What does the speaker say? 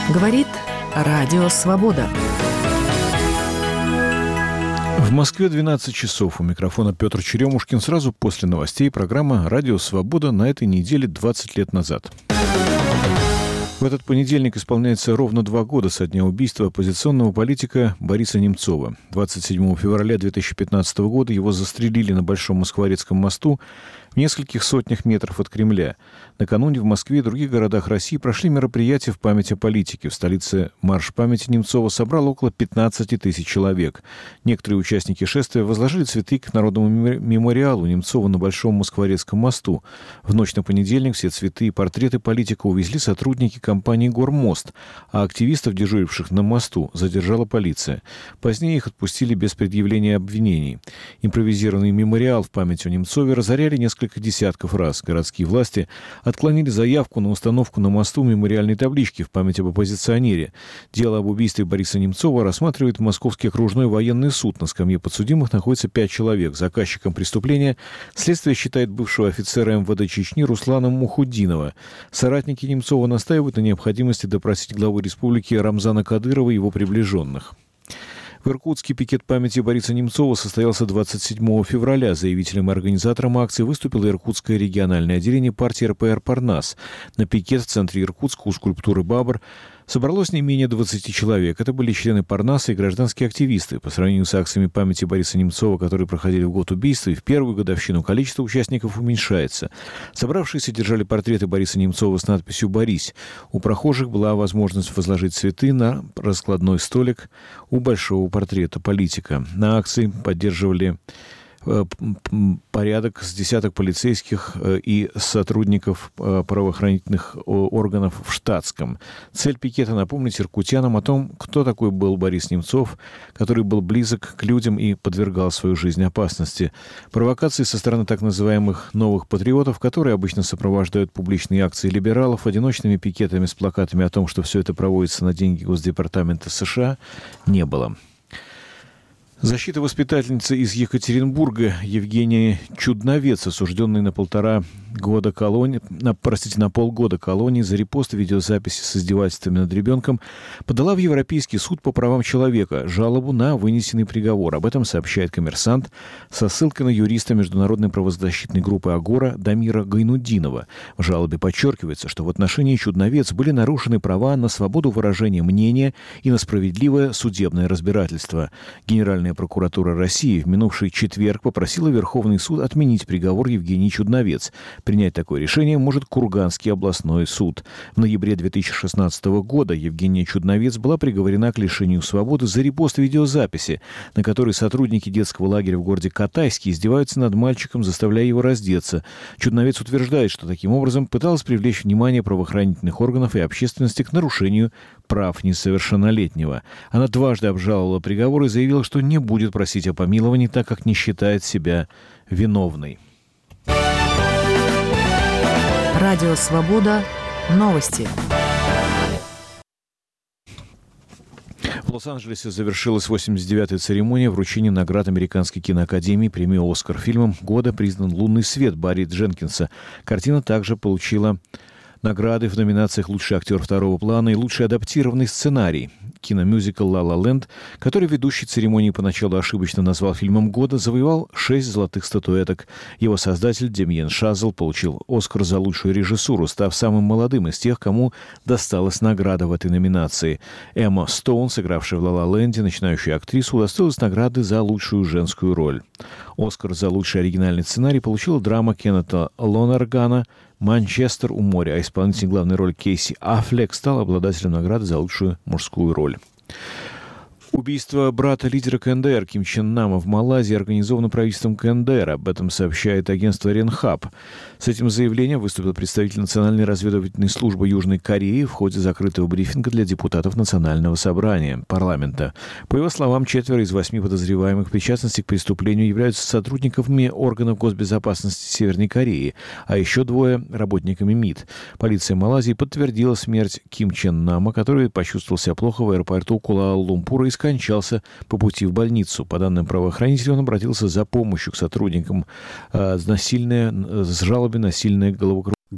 Говорит Радио Свобода. В Москве 12 часов. У микрофона Петр Черемушкин. Сразу после новостей программа «Радио Свобода» на этой неделе 20 лет назад. В этот понедельник исполняется ровно 2 года со дня убийства оппозиционного политика Бориса Немцова. 27 февраля 2015 года его застрелили на Большом Москворецком мосту в нескольких сотнях метров от Кремля. Накануне в Москве и других городах России прошли мероприятия в память о политике. В столице марш памяти Немцова собрал около 15 тысяч человек. Некоторые участники шествия возложили цветы к народному мемориалу Немцова на Большом Москворецком мосту. В ночь на понедельник все цветы и портреты политика увезли сотрудники компании «Гормост», а активистов, дежуривших на мосту, задержала полиция. Позднее их отпустили без предъявления обвинений. Импровизированный мемориал в память о Немцове разоряли несколько десятков раз. Городские власти отклонили заявку на установку на мосту мемориальной таблички в память об оппозиционере. Дело об убийстве Бориса Немцова рассматривает Московский окружной военный суд. На скамье подсудимых находится 5 человек. Заказчиком преступления следствие считает бывшего офицера МВД Чечни Руслана Мухуддинова. Соратники Немцова настаивают на необходимости допросить главу республики Рамзана Кадырова и его приближенных. В Иркутске пикет памяти Бориса Немцова состоялся 27 февраля. Заявителем и организатором акции выступило Иркутское региональное отделение партии РПР «Парнас». На пикет в центре Иркутска у скульптуры «Бабр» собралось не менее 20 человек. Это были члены Парнаса и гражданские активисты. По сравнению с акциями памяти Бориса Немцова, которые проходили в год убийства, и в первую годовщину количество участников уменьшается. Собравшиеся держали портреты Бориса Немцова с надписью «Борись». У прохожих была возможность возложить цветы на раскладной столик у большого портрета политика. На акции поддерживали порядок с десяток полицейских и сотрудников правоохранительных органов в штатском. Цель пикета — напомнить иркутянам о том, кто такой был Борис Немцов, который был близок к людям и подвергал свою жизнь опасности. Провокации со стороны так называемых «новых патриотов», которые обычно сопровождают публичные акции либералов, одиночными пикетами с плакатами о том, что все это проводится на деньги Госдепартамента США, не было. Защита воспитательницы из Екатеринбурга Евгения Чудновец, осужденной на полгода колонии за репост видеозаписи с издевательствами над ребенком, подала в Европейский суд по правам человека жалобу на вынесенный приговор. Об этом сообщает «Коммерсант» со ссылкой на юриста международной правозащитной группы «Агора» Дамира Гайнуддинова. В жалобе подчеркивается, что в отношении Чудновец были нарушены права на свободу выражения мнения и на справедливое судебное разбирательство. Генеральная прокуратура России в минувший четверг попросила Верховный суд отменить приговор Евгении Чудновец. Принять такое решение может Курганский областной суд. В ноябре 2016 года Евгения Чудновец была приговорена к лишению свободы за репост видеозаписи, на которой сотрудники детского лагеря в городе Катайске издеваются над мальчиком, заставляя его раздеться. Чудновец утверждает, что таким образом пыталась привлечь внимание правоохранительных органов и общественности к нарушению прав несовершеннолетнего. Она дважды обжаловала приговор и заявила, что не будет просить о помиловании, так как не считает себя виновной. Радио Свобода. Новости. В Лос-Анджелесе завершилась 89-я церемония вручения наград Американской киноакадемии. Премию «Оскар» фильмом года признан «Лунный свет» Барри Дженкинса. Картина также получила награды в номинациях «Лучший актер второго плана» и «Лучший адаптированный сценарий». Киномюзикл «Ла Ла Ленд», который ведущий церемонии поначалу ошибочно назвал фильмом года, завоевал 6 золотых статуэток. Его создатель Демьен Шазел получил «Оскар» за лучшую режиссуру, став самым молодым из тех, кому досталась награда в этой номинации. Эмма Стоун, сыгравшая в «Ла Ла Ленде» начинающую актрису, удостоилась награды за лучшую женскую роль. «Оскар» за лучший оригинальный сценарий получила драма Кеннета Лонергана «Манчестер у моря», а исполнитель главной роли Кейси Аффлек стал обладателем награды за лучшую мужскую роль. Убийство брата лидера КНДР Ким Чен Нама в Малайзии организовано правительством КНДР. Об этом сообщает агентство Ренхап. С этим заявлением выступил представитель Национальной разведывательной службы Южной Кореи в ходе закрытого брифинга для депутатов Национального собрания парламента. По его словам, 4 из 8 подозреваемых в причастности к преступлению являются сотрудниками органов госбезопасности Северной Кореи, а еще 2 — работниками МИД. Полиция Малайзии подтвердила смерть Ким Чен Нама, который почувствовал себя плохо в аэропорту Куала-Лумпура и скончался по пути в больницу. По данным правоохранителей, он обратился за помощью к сотрудникам с жалобой на сильное головокружение.